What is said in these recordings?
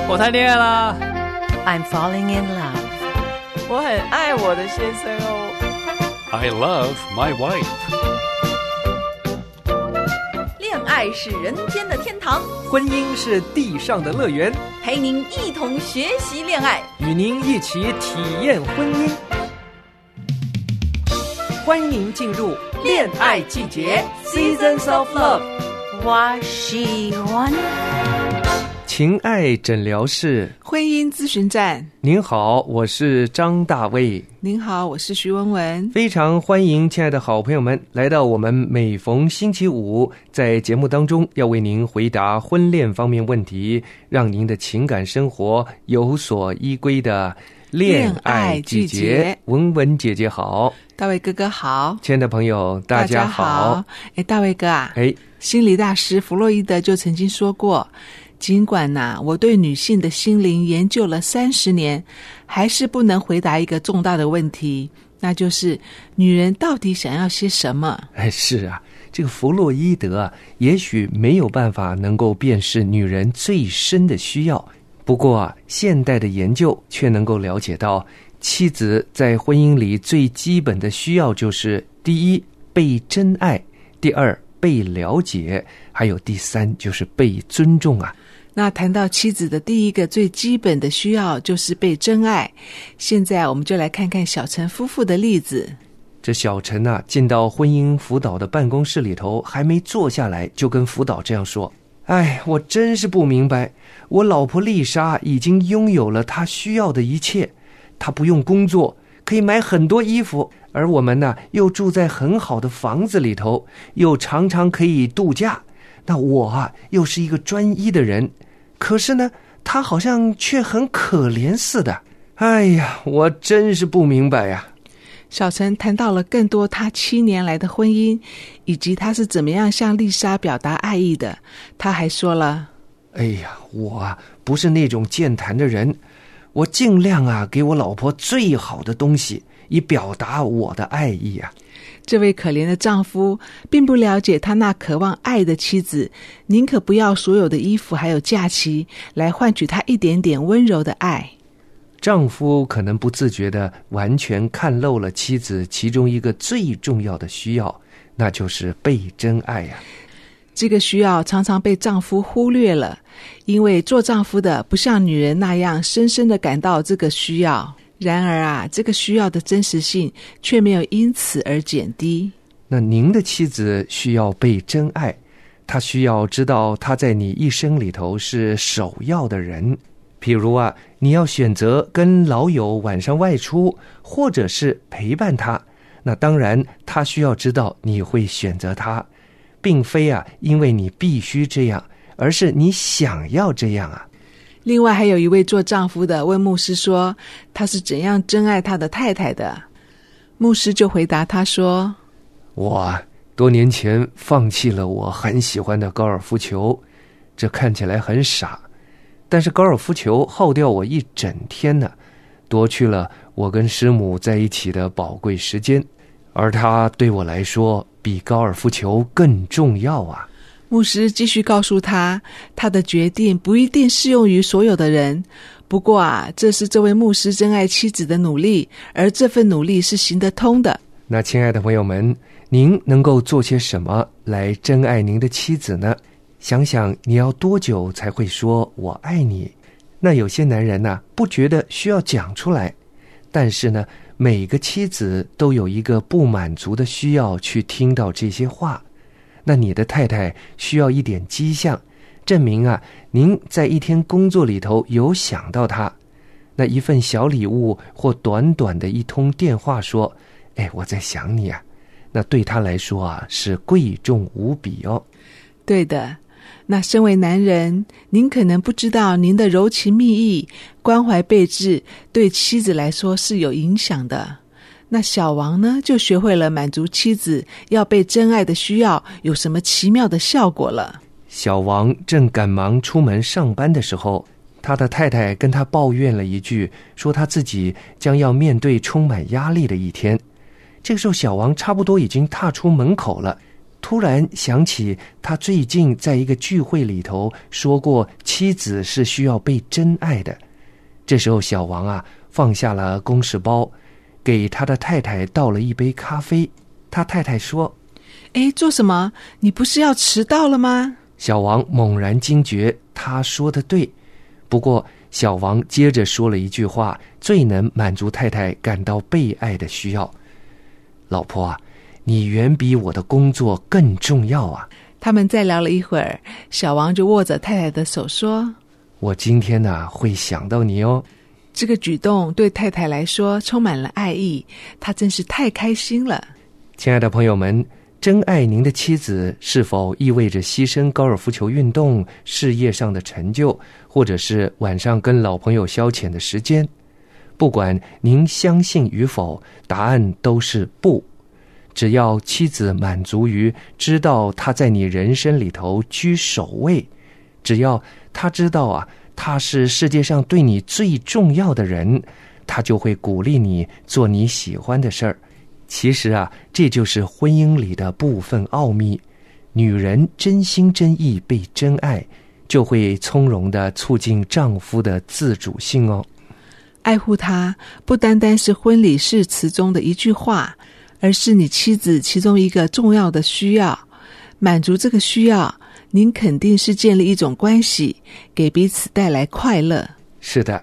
我谈恋爱啦。 I'm falling in love. 我很爱我的先生哦。 I love my wife. 恋爱是人间的天堂， 婚姻是地上的乐园， 陪您一同学习恋爱， 与您一起体验婚姻。欢迎您进入恋爱季节 Seasons of Love。 我喜欢情爱诊疗室， 婚姻咨询站。 您好，我是张大卫。 您好，我是徐文文。 非常欢迎亲爱的好朋友们来到我们每逢星期五在节目当中要为您回答婚恋方面问题，让您的情感生活有所依归的恋爱季节。文文姐姐好， 大卫哥哥好， 亲爱的朋友大家好。 大卫哥啊，心理大师弗洛伊德就曾经说过，尽管我对女性的心灵研究了30年，还是不能回答一个重大的问题，那就是女人到底想要些什么。 是啊，这个弗洛伊德也许没有办法能够辨识女人最深的需要，不过现代的研究却能够了解到，妻子在婚姻里最基本的需要就是第一，被真爱；第二，被了解；还有第三，就是被尊重啊。 那谈到妻子的第一个最基本的需要就是被真爱，现在我们就来看看小陈夫妇的例子。 这小陈进到婚姻辅导的办公室里头，还没坐下来就跟辅导这样说：我真是不明白，我老婆丽莎已经拥有了她需要的一切，她不用工作，可以买很多衣服，而我们又住在很好的房子里头，又常常可以度假。那我又是一个专一的人，可是呢，她好像却很可怜似的。我真是不明白呀。 小陈谈到了更多他7年来的婚姻，以及他是怎么样向丽莎表达爱意的。他还说了： 我不是那种健谈的人，我尽量给我老婆最好的东西，以表达我的爱意啊。 这位可怜的丈夫并不了解他那渴望爱的妻子，宁可不要所有的衣服还有假期，来换取他一点点温柔的爱。 丈夫可能不自觉地完全看漏了妻子其中一个最重要的需要，那就是被真爱啊。 这个需要常常被丈夫忽略了，因为做丈夫的不像女人那样深深地感到这个需要。然而这个需要的真实性却没有因此而减低。 那您的妻子需要被真爱，她需要知道她在你一生里头是首要的人。譬如你要选择跟老友晚上外出，或者是陪伴她，那当然她需要知道你会选择她，并非因为你必须这样，而是你想要这样啊。 另外还有一位做丈夫的问牧师说，他是怎样真爱他的太太的。牧师就回答他说： 我多年前放弃了我很喜欢的高尔夫球，这看起来很傻，但是高尔夫球耗掉我一整天呢，夺去了我跟师母在一起的宝贵时间，而它对我来说比高尔夫球更重要啊。 牧师继续告诉他，他的决定不一定适用于所有的人，不过这是这位牧师真爱妻子的努力，而这份努力是行得通的。 那亲爱的朋友们，您能够做些什么来真爱您的妻子呢？想想你要多久才会说我爱你？那有些男人不觉得需要讲出来，但是呢，每个妻子都有一个不满足的需要去听到这些话。那你的太太需要一点迹象，证明您在一天工作里头有想到她。那一份小礼物或短短的一通电话说，我在想你啊，那对她来说是贵重无比哦。 对的，那身为男人，您可能不知道您的柔情蜜意、关怀备至对妻子来说是有影响的。那小王呢，就学会了满足妻子要被真爱的需要有什么奇妙的效果了。 小王正赶忙出门上班的时候，他的太太跟他抱怨了一句，说他自己将要面对充满压力的一天。这个时候小王差不多已经踏出门口了， 突然想起他最近在一个聚会里头说过妻子是需要被真爱的。这时候小王放下了公事包，给他的太太倒了一杯咖啡。他太太说： 做什么？你不是要迟到了吗？ 小王猛然惊觉他说的对，不过小王接着说了一句话，最能满足太太感到被爱的需要：老婆你远比我的工作更重要他们再聊了一会儿，小王就握着太太的手说： 我今天会想到你哦。 这个举动对太太来说充满了爱意，她真是太开心了。 亲爱的朋友们，真爱您的妻子是否意味着牺牲高尔夫球运动、事业上的成就，或者是晚上跟老朋友消遣的时间？不管您相信与否，答案都是不。只要妻子满足于知道她在你人生里头居首位，只要她知道她是世界上对你最重要的人，她就会鼓励你做你喜欢的事儿。其实这就是婚姻里的部分奥秘。女人真心真意被真爱，就会从容地促进丈夫的自主性哦。 爱护她不单单是婚礼誓词中的一句话，而是你妻子其中一个重要的需要。满足这个需要，您肯定是建立一种关系，给彼此带来快乐。 是的。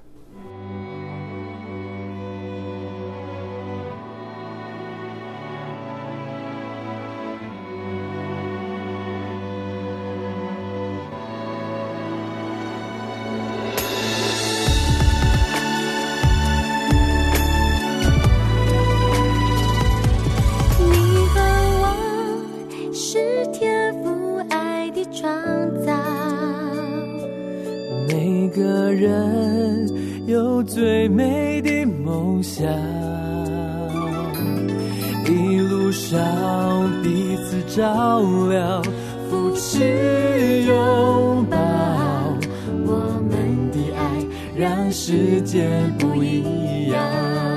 最美的梦想，一路上彼此照料，扶持拥抱，我们的爱让世界不一样。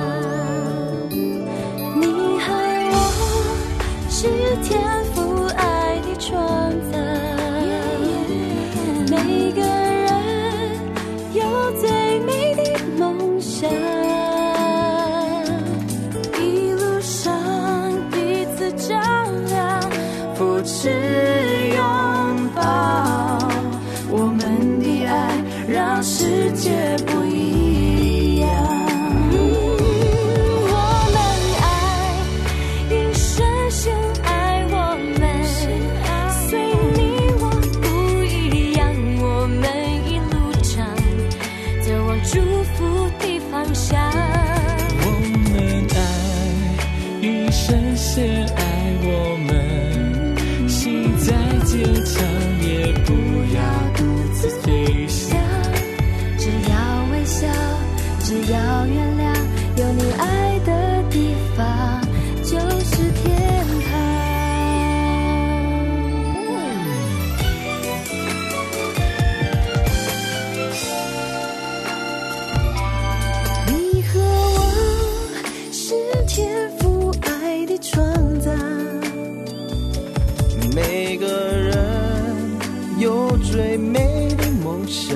你和我是天父爱的创造，每个人有最美的梦想，一路上彼此照亮，扶持拥抱，我们的爱让世界不一样。我们爱，因深深爱我们，随你我不一样，我们一路上走往祝福的方向。 我们爱，因深深爱我们，心再坚强也不要独自飞翔。 只要微笑，只要原谅，有你爱的地方就是天堂。你和我是天父爱的创造， 每个人有最美的梦想，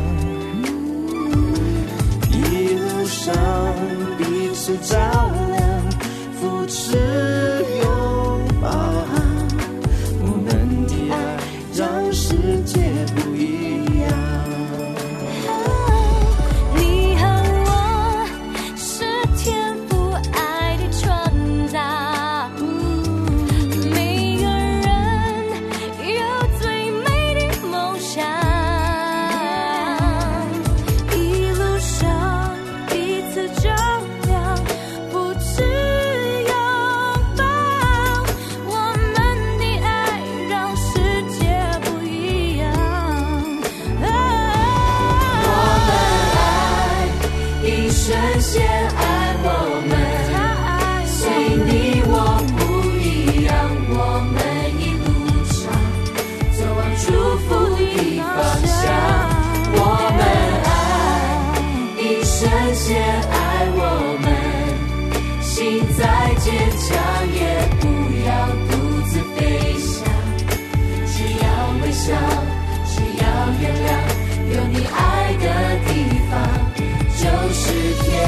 一路上彼此照亮，扶持拥抱，我们的爱让世界不一样。 你和我是天父爱的创造，每个人有最美的梦想，一路上彼此照亮，扶持拥抱，我们的爱让世界不一样。我们爱，因深深爱我们，随你我不一样，我们一路上走往祝福的方向。我们爱，因深深爱我们，心再坚强也不要独自飞翔。 笑，只要原谅，有你爱的地方就是天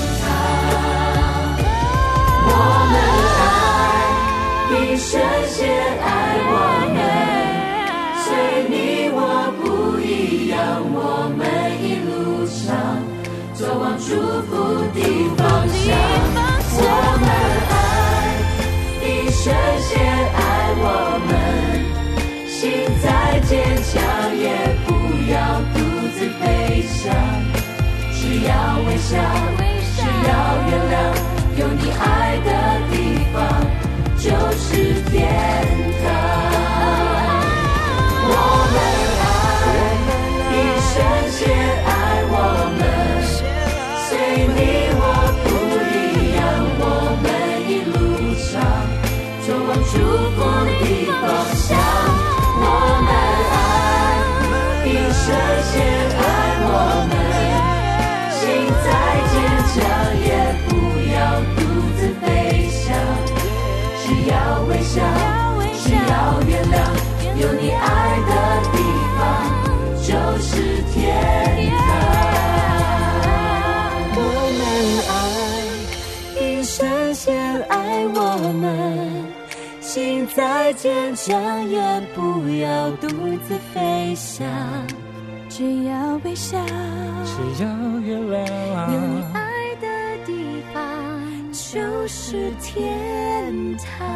堂。我们爱，一生先爱我们，随你我不一样，我们一路上走往祝福的方向。我们爱，一生先爱我们，心再坚强也不要独自悲伤，只要微笑，只要原谅，有你爱的地方就是天堂。我们爱，一生先爱我们，随你我不一样，我们一路上走往祝福的方向。我们爱，一生先爱我们，心再坚强也不要独自悲伤，只要微笑，只要原谅，有你爱的地方就是天堂。我们爱，一生先爱我们，心再坚强也不要独自飞翔，只要微笑， 只要原谅， 有你爱的地方就是天堂。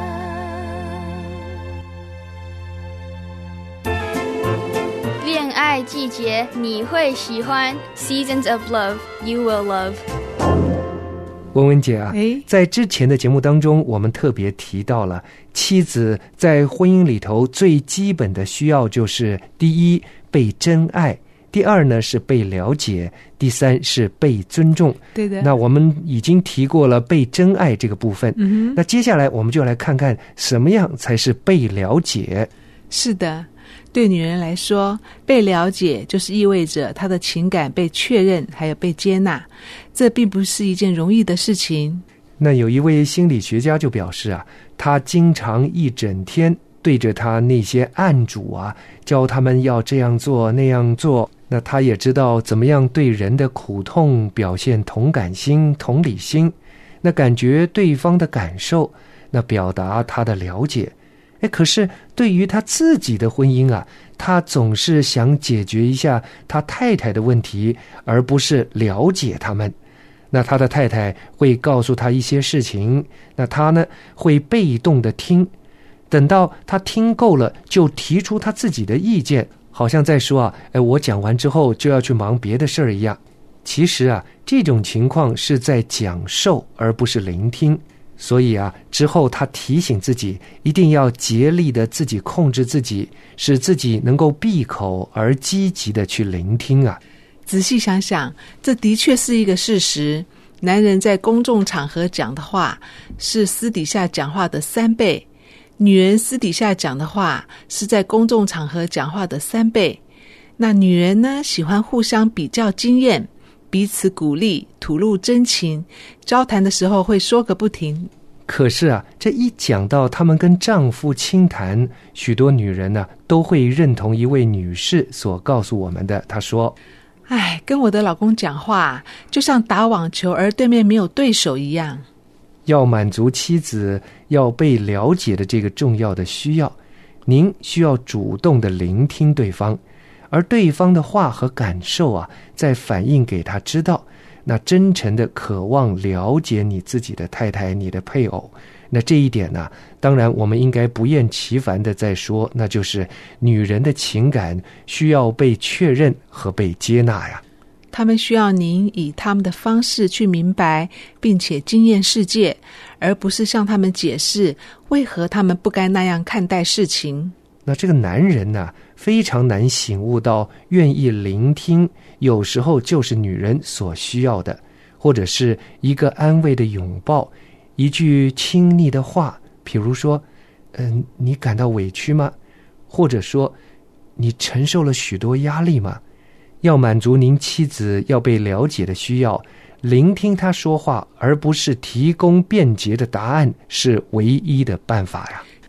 恋爱季节你会喜欢 Seasons of Love You Will Love。 文文姐啊诶， 在之前的节目当中，我们特别提到了妻子在婚姻里头最基本的需要就是第一，被真爱；第二呢是被了解；第三是被尊重。 对的。 那我们已经提过了被真爱这个部分，那接下来我们就来看看什么样才是被了解。 是的，对女人来说，被了解就是意味着她的情感被确认，还有被接纳。这并不是一件容易的事情。 那有一位心理学家就表示啊，他经常一整天对着他那些案主啊，教他们要这样做那样做。那他也知道怎么样对人的苦痛表现同感心、同理心，那感觉对方的感受，那表达他的了解。可是对于他自己的婚姻啊，他总是想解决一下他太太的问题，而不是了解他们。那他的太太会告诉他一些事情，那他呢会被动的听，等到他听够了，就提出他自己的意见，好像在说啊，我讲完之后就要去忙别的事儿一样。其实啊，这种情况是在讲授，而不是聆听。所以啊，之后他提醒自己，一定要竭力的自己控制自己，使自己能够闭口而积极的去聆听啊。 仔细想想，这的确是一个事实。男人在公众场合讲的话是私底下讲话的3倍，女人私底下讲的话是在公众场合讲话的3倍。那女人呢，喜欢互相比较经验，彼此鼓励，吐露真情，交谈的时候会说个不停。 可是啊，这一讲到他们跟丈夫倾谈，许多女人呢都会认同一位女士所告诉我们的。她说， 跟我的老公讲话就像打网球而对面没有对手一样。 要满足妻子要被了解的这个重要的需要，您需要主动的聆听对方，而对方的话和感受啊，再反映给他知道。那真诚的渴望了解你自己的太太，你的配偶。那这一点呢，当然我们应该不厌其烦的在说，那就是女人的情感需要被确认和被接纳呀。 他们需要您以他们的方式去明白并且经验世界，而不是向他们解释为何他们不该那样看待事情。 那这个男人呢，非常难醒悟到愿意聆听有时候就是女人所需要的，或者是一个安慰的拥抱，一句亲昵的话，比如说你感到委屈吗？或者说你承受了许多压力吗？要满足您妻子要被了解的需要，聆听她说话，而不是提供便捷的答案，是唯一的办法呀。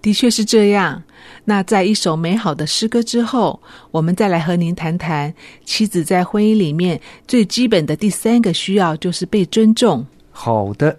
的确是这样。那在一首美好的诗歌之后，我们再来和您谈谈妻子在婚姻里面最基本的第3个需要，就是被尊重。 好的。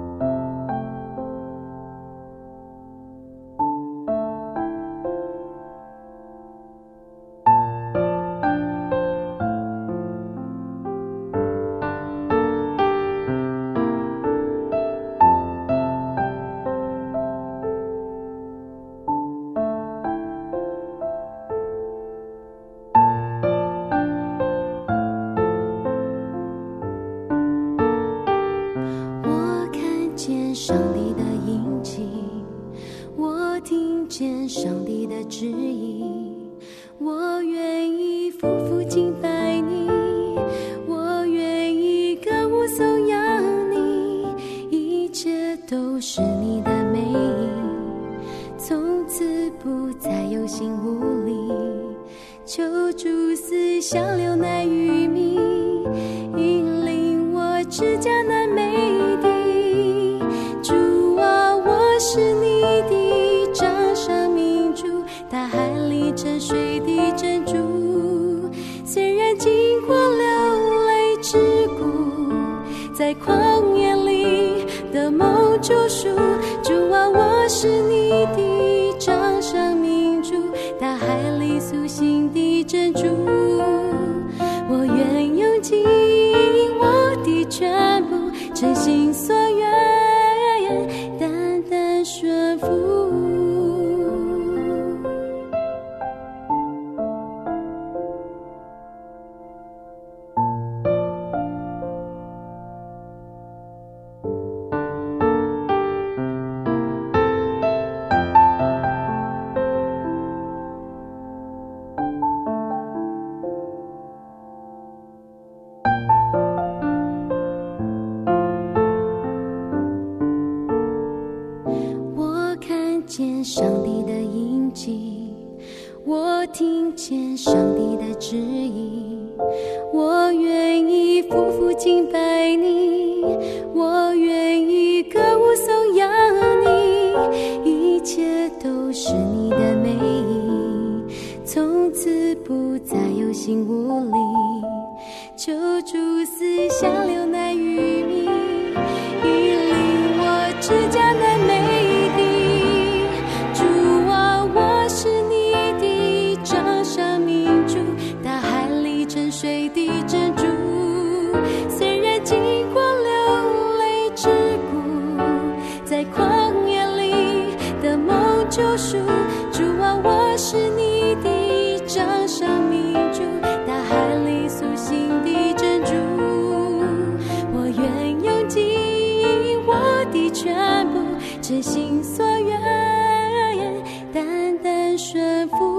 上帝的印记，我听见上帝的旨意，我愿意夫妇敬拜你，我愿意歌舞颂扬你，一切都是你的美意，从此不再有心无力，求主赐下流奶与蜜，引领我至迦南美地。主啊，我是你的掌上明珠，大海里沉睡的珍珠，虽然经过流泪之谷，在旷野里的梦救赎。主啊，我是你的掌上明珠，大海里苏醒的珍珠，我愿用尽我的全部，真心所愿，单单顺服。上帝的印记，我听见上帝的旨意，我愿意夫妇敬拜你，我愿意歌舞颂扬你，一切都是你的美意，从此不再有心无力，求主赐下流奶与蜜，引领我至迦南美地。水的珍珠，虽然经过流泪之谷，在旷野里的梦救赎。主啊，我是你的掌上明珠，大海里苏醒的珍珠，我愿用尽我的全部，真心所愿，单单顺服。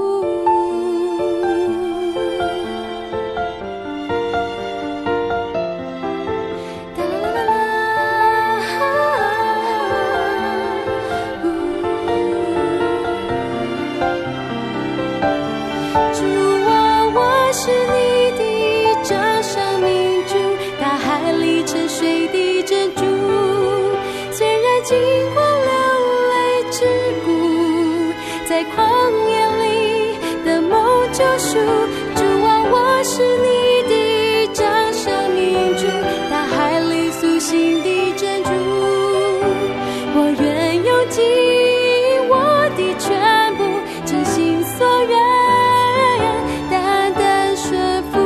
经过流泪之谷，在旷野里的梦救赎。主啊，我是你的掌上明珠，大海里苏醒的珍珠，我愿用尽我的全部，真心所愿，单单顺服。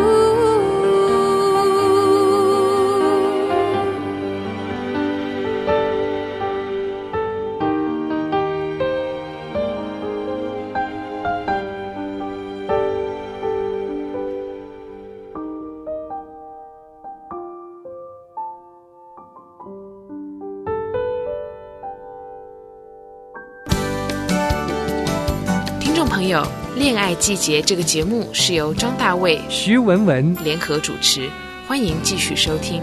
朋友，恋爱季节这个节目是由张大卫、 徐文文联合主持，欢迎继续收听。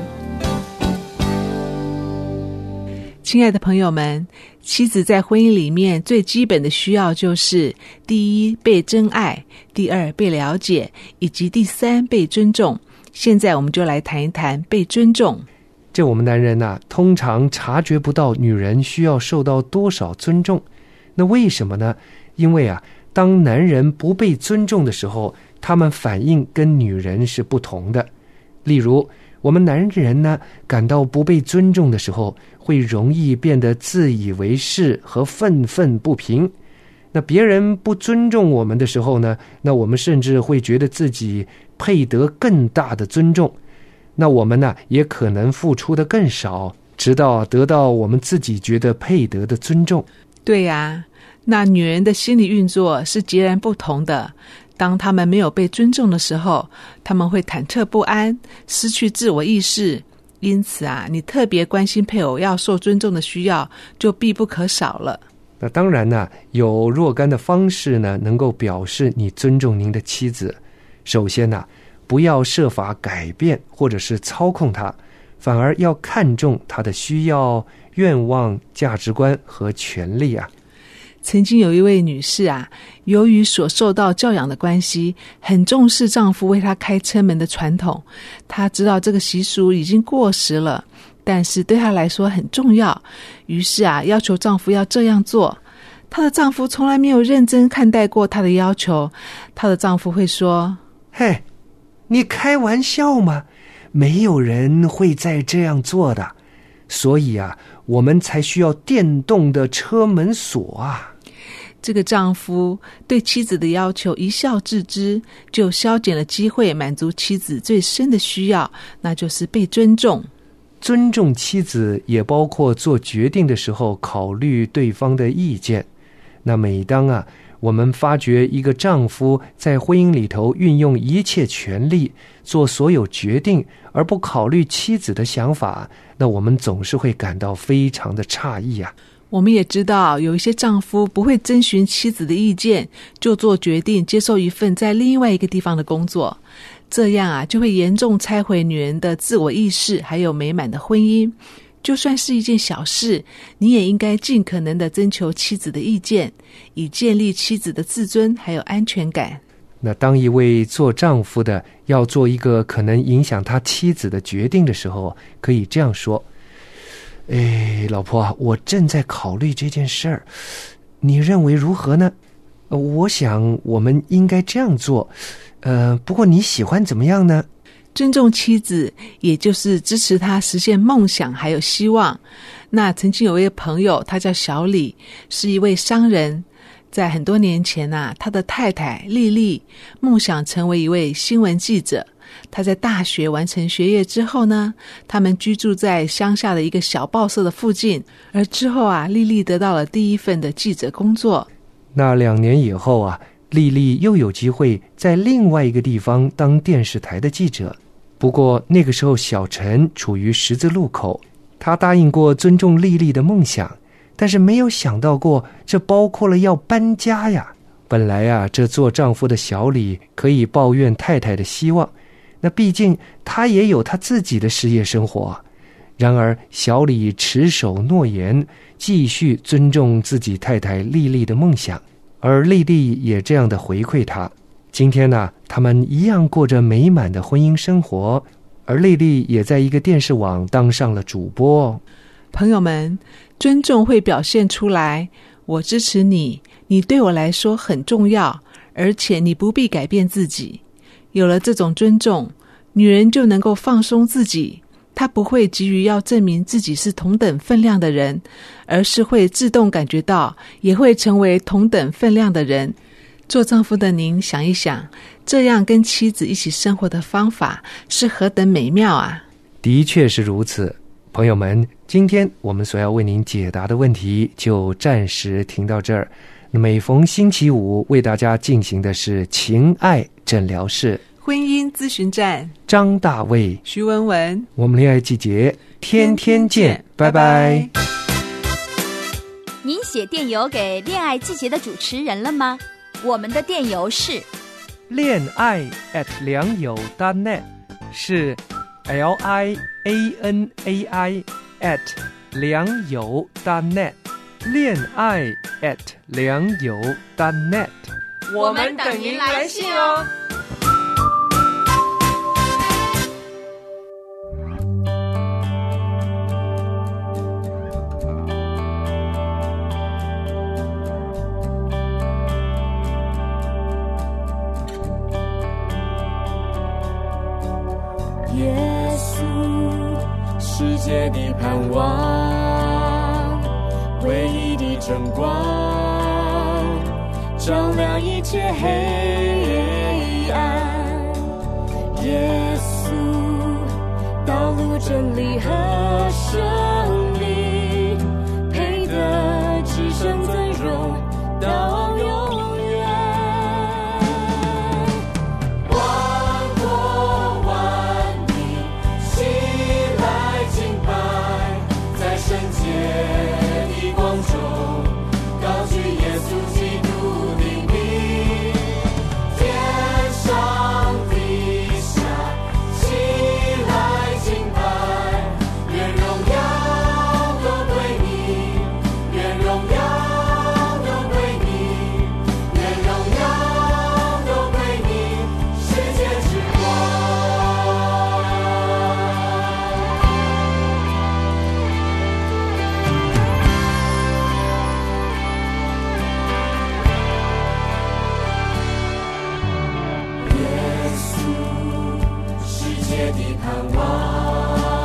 亲爱的朋友们，妻子在婚姻里面最基本的需要就是第一，被真爱；第二，被了解；以及第三，被尊重。现在我们就来谈一谈被尊重。 这我们男人通常察觉不到女人需要受到多少尊重， 那为什么呢？因为当男人不被尊重的时候，他们反应跟女人是不同的。例如，我们男人呢，感到不被尊重的时候，会容易变得自以为是和愤愤不平。那别人不尊重我们的时候呢，那我们甚至会觉得自己配得更大的尊重。那我们呢，也可能付出的更少，直到得到我们自己觉得配得的尊重。 对呀，那女人的心理运作是截然不同的。当他们没有被尊重的时候，他们会忐忑不安，失去自我意识。因此你特别关心配偶要受尊重的需要，就必不可少了。 那当然呢，有若干的方式呢，能够表示你尊重您的妻子。首先呢，不要设法改变或者是操控她，反而要看重她的需要、愿望、价值观和权利曾经有一位女士由于所受到教养的关系，很重视丈夫为她开车门的传统。她知道这个习俗已经过时了，但是对她来说很重要，于是要求丈夫要这样做。她的丈夫从来没有认真看待过她的要求。她的丈夫会说： 嘿，你开玩笑吗？没有人会再这样做的，所以我们才需要电动的车门锁这个丈夫对妻子的要求一笑置之，就消减了机会满足妻子最深的需要，那就是被尊重。 尊重妻子也包括做决定的时候考虑对方的意见。那每当我们发觉一个丈夫在婚姻里头运用一切权力做所有决定，而不考虑妻子的想法，那我们总是会感到非常的诧异我们也知道有一些丈夫不会征询妻子的意见就做决定，接受一份在另外一个地方的工作，这样就会严重拆毁女人的自我意识还有美满的婚姻。就算是一件小事，你也应该尽可能的征求妻子的意见，以建立妻子的自尊还有安全感。 那当一位做丈夫的要做一个可能影响他妻子的决定的时候，可以这样说：老婆我正在考虑这件事儿，你认为如何呢？我想我们应该这样做，不过你喜欢怎么样呢？ 尊重妻子，也就是支持她实现梦想还有希望。那曾经有一位朋友，他叫小李，是一位商人。在很多年前他的太太丽丽梦想成为一位新闻记者。他在大学完成学业之后呢，他们居住在乡下的一个小报社的附近，而之后丽丽得到了第一份的记者工作。 那2年以后丽丽又有机会在另外一个地方当电视台的记者。不过那个时候小陈处于十字路口，他答应过尊重丽丽的梦想，但是没有想到过这包括了要搬家呀。本来这做丈夫的小李可以抱怨太太的希望，那毕竟他也有他自己的事业生活。然而小李持守诺言，继续尊重自己太太丽丽的梦想，而丽丽也这样的回馈他。今天他们一样过着美满的婚姻生活，而丽丽也在一个电视网当上了主播。 朋友们，尊重会表现出来，我支持你，你对我来说很重要，而且你不必改变自己。有了这种尊重，女人就能够放松自己，她不会急于要证明自己是同等分量的人，而是会自动感觉到也会成为同等分量的人。做丈夫的您想一想，这样跟妻子一起生活的方法是何等美妙的确是如此。朋友们，今天我们所要为您解答的问题就暂时停到这儿。每逢星期五为大家进行的是情爱诊疗室婚姻咨询站， 张大卫、 徐文文， 我们恋爱季节天天见，拜拜。 您写电邮给恋爱季节的主持人了吗？我们的电邮是恋爱@良友.net， 是 LIANAI@良友.net， 恋爱@良友.net。 我们等您来信哦。 世界的盼望，唯一的真光，照亮一切黑暗。耶稣，道路、真理和生命，配得至圣尊荣到永远。万国万民齐来敬拜，在圣洁的光中高举耶稣基督的名，天上地下齐来敬拜，愿荣耀都归你，愿荣耀都归你，愿荣耀都归你，世界之光。耶稣，世界的盼望，